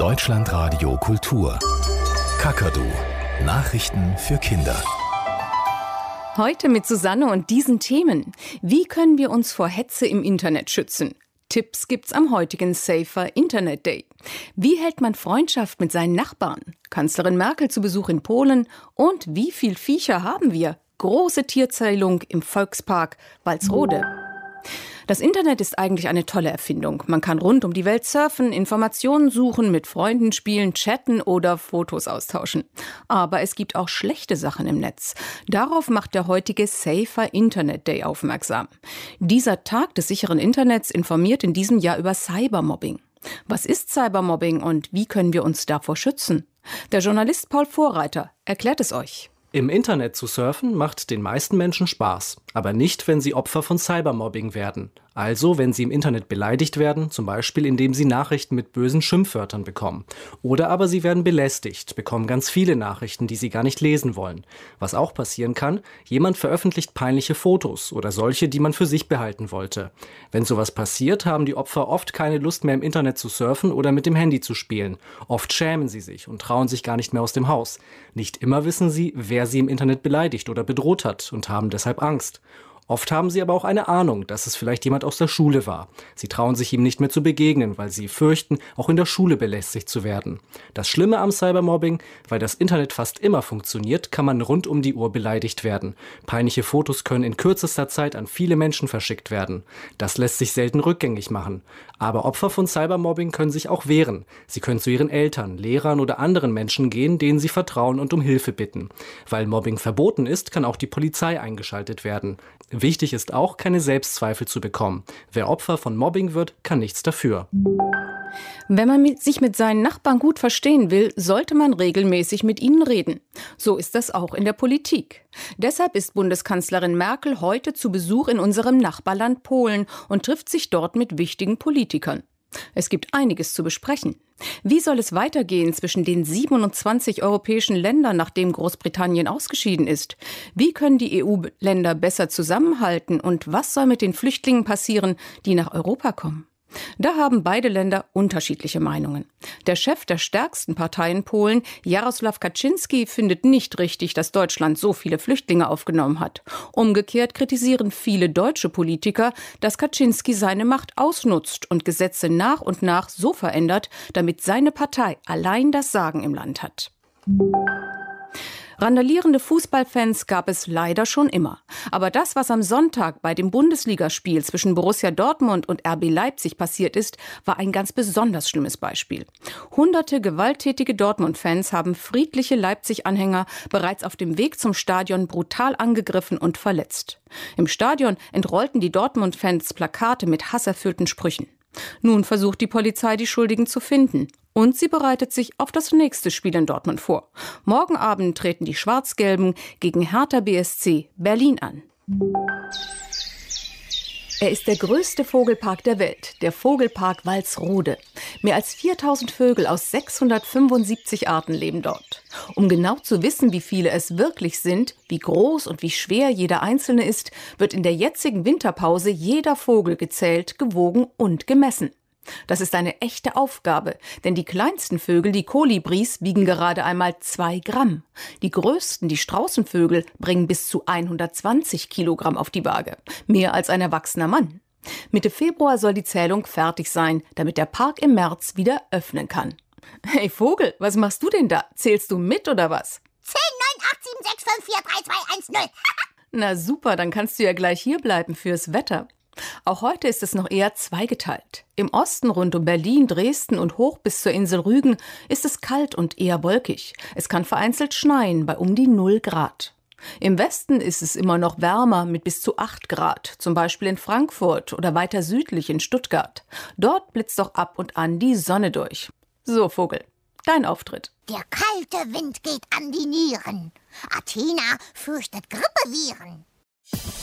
Deutschlandradio Kultur. Kakadu. Nachrichten für Kinder. Heute mit Susanne und diesen Themen. Wie können wir uns vor Hetze im Internet schützen? Tipps gibt's am heutigen Safer Internet Day. Wie hält man Freundschaft mit seinen Nachbarn? Kanzlerin Merkel zu Besuch in Polen. Und wie viel Viecher haben wir? Große Tierzählung im Volkspark Walsrode. Das Internet ist eigentlich eine tolle Erfindung. Man kann rund um die Welt surfen, Informationen suchen, mit Freunden spielen, chatten oder Fotos austauschen. Aber es gibt auch schlechte Sachen im Netz. Darauf macht der heutige Safer Internet Day aufmerksam. Dieser Tag des sicheren Internets informiert in diesem Jahr über Cybermobbing. Was ist Cybermobbing und wie können wir uns davor schützen? Der Journalist Paul Vorreiter erklärt es euch. Im Internet zu surfen macht den meisten Menschen Spaß, aber nicht, wenn sie Opfer von Cybermobbing werden. Also, wenn sie im Internet beleidigt werden, zum Beispiel indem sie Nachrichten mit bösen Schimpfwörtern bekommen. Oder aber sie werden belästigt, bekommen ganz viele Nachrichten, die sie gar nicht lesen wollen. Was auch passieren kann, jemand veröffentlicht peinliche Fotos oder solche, die man für sich behalten wollte. Wenn sowas passiert, haben die Opfer oft keine Lust mehr im Internet zu surfen oder mit dem Handy zu spielen. Oft schämen sie sich und trauen sich gar nicht mehr aus dem Haus. Nicht immer wissen sie, wer sie im Internet beleidigt oder bedroht hat und haben deshalb Angst. Oft haben sie aber auch eine Ahnung, dass es vielleicht jemand aus der Schule war. Sie trauen sich ihm nicht mehr zu begegnen, weil sie fürchten, auch in der Schule belästigt zu werden. Das Schlimme am Cybermobbing, weil das Internet fast immer funktioniert, kann man rund um die Uhr beleidigt werden. Peinliche Fotos können in kürzester Zeit an viele Menschen verschickt werden. Das lässt sich selten rückgängig machen. Aber Opfer von Cybermobbing können sich auch wehren. Sie können zu ihren Eltern, Lehrern oder anderen Menschen gehen, denen sie vertrauen und um Hilfe bitten. Weil Mobbing verboten ist, kann auch die Polizei eingeschaltet werden. Wichtig ist auch, keine Selbstzweifel zu bekommen. Wer Opfer von Mobbing wird, kann nichts dafür. Wenn man sich mit seinen Nachbarn gut verstehen will, sollte man regelmäßig mit ihnen reden. So ist das auch in der Politik. Deshalb ist Bundeskanzlerin Merkel heute zu Besuch in unserem Nachbarland Polen und trifft sich dort mit wichtigen Politikern. Es gibt einiges zu besprechen. Wie soll es weitergehen zwischen den 27 europäischen Ländern, nachdem Großbritannien ausgeschieden ist? Wie können die EU-Länder besser zusammenhalten? Und was soll mit den Flüchtlingen passieren, die nach Europa kommen? Da haben beide Länder unterschiedliche Meinungen. Der Chef der stärksten Partei in Polen, Jarosław Kaczyński, findet nicht richtig, dass Deutschland so viele Flüchtlinge aufgenommen hat. Umgekehrt kritisieren viele deutsche Politiker, dass Kaczyński seine Macht ausnutzt und Gesetze nach und nach so verändert, damit seine Partei allein das Sagen im Land hat. Randalierende Fußballfans gab es leider schon immer. Aber das, was am Sonntag bei dem Bundesligaspiel zwischen Borussia Dortmund und RB Leipzig passiert ist, war ein ganz besonders schlimmes Beispiel. Hunderte gewalttätige Dortmund-Fans haben friedliche Leipzig-Anhänger bereits auf dem Weg zum Stadion brutal angegriffen und verletzt. Im Stadion entrollten die Dortmund-Fans Plakate mit hasserfüllten Sprüchen. Nun versucht die Polizei, die Schuldigen zu finden. Und sie bereitet sich auf das nächste Spiel in Dortmund vor. Morgen Abend treten die Schwarz-Gelben gegen Hertha BSC Berlin an. Er ist der größte Vogelpark der Welt, der Vogelpark Walsrode. Mehr als 4000 Vögel aus 675 Arten leben dort. Um genau zu wissen, wie viele es wirklich sind, wie groß und wie schwer jeder einzelne ist, wird in der jetzigen Winterpause jeder Vogel gezählt, gewogen und gemessen. Das ist eine echte Aufgabe, denn die kleinsten Vögel, die Kolibris, wiegen gerade einmal 2 Gramm. Die größten, die Straußenvögel, bringen bis zu 120 Kilogramm auf die Waage. Mehr als ein erwachsener Mann. Mitte Februar soll die Zählung fertig sein, damit der Park im März wieder öffnen kann. Hey Vogel, was machst du denn da? Zählst du mit oder was? 10, 9, 8, 7, 6, 5, 4, 3, 2, 1, 0. Na super, dann kannst du ja gleich hier bleiben fürs Wetter. Auch heute ist es noch eher zweigeteilt. Im Osten rund um Berlin, Dresden und hoch bis zur Insel Rügen ist es kalt und eher wolkig. Es kann vereinzelt schneien bei um die 0 Grad. Im Westen ist es immer noch wärmer mit bis zu 8 Grad, zum Beispiel in Frankfurt oder weiter südlich in Stuttgart. Dort blitzt auch ab und an die Sonne durch. So, Vogel, dein Auftritt. Der kalte Wind geht an die Nieren. Athena fürchtet Grippeviren.